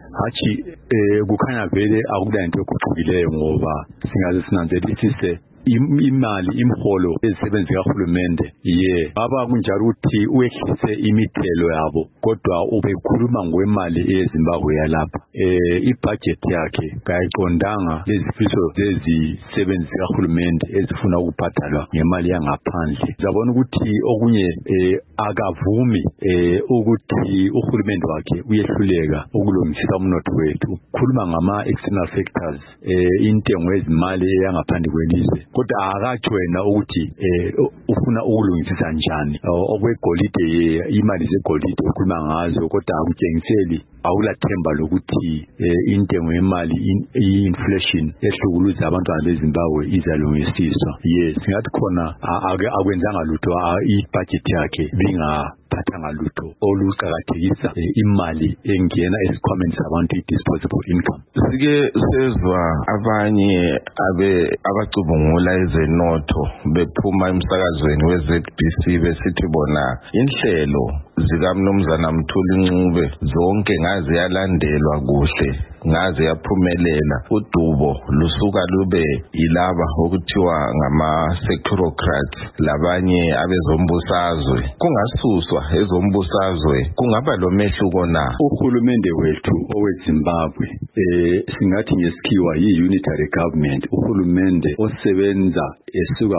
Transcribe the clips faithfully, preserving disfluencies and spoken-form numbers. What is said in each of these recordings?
hathi eh kukhanya vele akula into ekuphukileyo ngoba singaze sinanzelisise imali imholo ezisebenzi kahulumende ye baba kunjalo ukuthi uyehlise imithelo yabo kodwa ubekhuluma ngokwemali ezimbabwe yalapha eh ibudget yakhe kayiqondanga lezifiso lezisebenzi kahulumende ezifuna ukubhadalwa ngemali yangaphandle zabona ukuthi okunye eh akavumi eh ukuthi uhulumende wakhe uyehluleka ukulungisisa umnotho wethu ukukhuluma ngama external factors eh intengo ezimali yangaphandle kwelizwe kodwa akatsho wena ukuthi eh ufuna ukulungisisa njani okwegolide imali zegolide ukhuluma ngazo kodwa akutshengiseli awulathemba lokuthi intengo yemali inflation ehlukuluza abantwana beZimbabwe izalungisiswa yes singathi khona akwenzanga lutho ibudget yakhe bingaphathanga lutho oluqhakathekisa imali engena esikhwameni sabantu i-disposable income. Sike sezwa abanye abe abacubungula ezenotho bephuma emsakazweni we-Z B C besithi bona inhlelo zikaMnumzana Mthuli Ncube zonke ngaze yalandelwa kuhle ngaze yaphumelela udubo lusuka lube ilaba okuthiwa ngama securocrats labanye abezombusazwe kungasuswa ezombusazwe kungaba lo mehluko na uhulumende wethu oweZimbabwe eh singathi ngesikhiwa yi-unitary government uhulumende osebenza esuka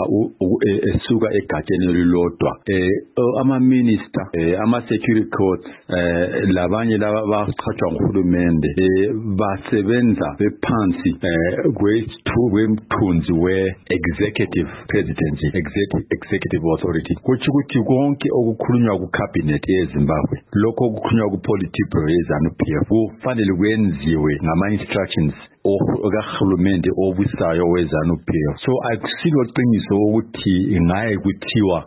esuka egatsheni elilodwa eh ama minister eh ama security courts eh labanye laba baqhathwa nguhulumende eh basebenza bephansi eh kwemthunzi we executive presidency executive executive authority kuthi ukuthi konke okukhulunywa ku cabinet yeZimbabwe lokho okukhulunywa ku politburo yeZANU P F kufanele kwenziwe ngama instructions okahulumende obusayo weZANU P F so akusilo qiniso ukuthi ingaye kuthiwa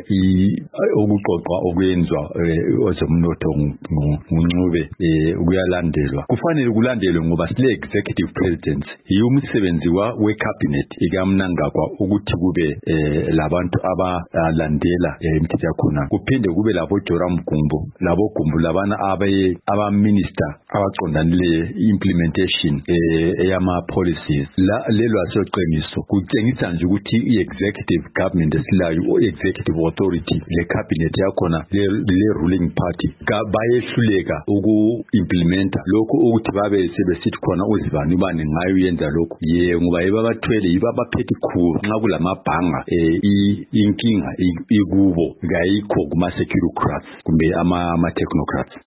eh ukuqoqwa okwenzwa ozomnotho nguNcube eh kuyalandelwa kufanele kulandelwe ngoba sile executive president yumsebenzi wa we cabinet ikamnangagwa ukuthi kube labantu abalandela imithetho yakhona kuphinde kube labo Joram Gumbo labo Gumbo labana abaye aba minister abaqondanile implementation eyama policies la lelo asoqiniso kutshengisa nje ukuthi i-executive government esilayo o-executive authority le cabinet yakhona le ruling party bayehluleka uku-implementa lokho ukuthi babe sebesithi khona uzibani ubani ngayo yenza lokho ye ngoba yibabathwele yibabaphethe khulu nxa kulamabhanga inkinga ikubo ngayikho kuma securocrats kumbe ama technocrats.